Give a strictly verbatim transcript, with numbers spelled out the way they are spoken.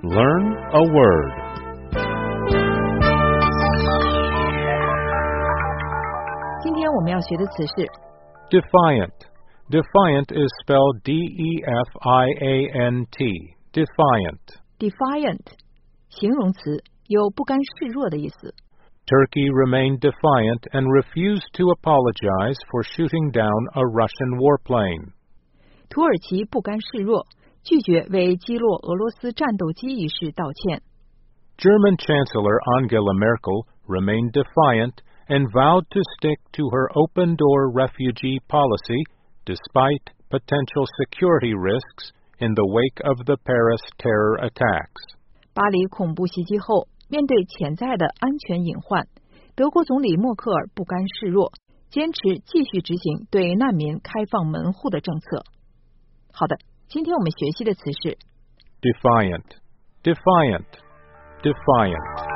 Learn a word. Defiant. Defiant is spelled D E F I A N T. Defiant. Defiant 形容词，有不甘示弱的意思。 Turkey remained defiant and refused to apologize for shooting down a Russian warplane. 土耳其不甘示弱，拒绝为击落俄罗斯战斗机一事道歉。 German Chancellor Angela Merkel remained defiant and vowed to stick to her open-door refugee policy despite potential security risks in the wake of the Paris terror attacks. 巴黎恐怖袭击后，面对潜在的安全隐患，德国总理默克尔不甘示弱，坚持继续执行对难民开放门户的政策。好的，今天我们学习的词是 Defiant, defiant, defiant.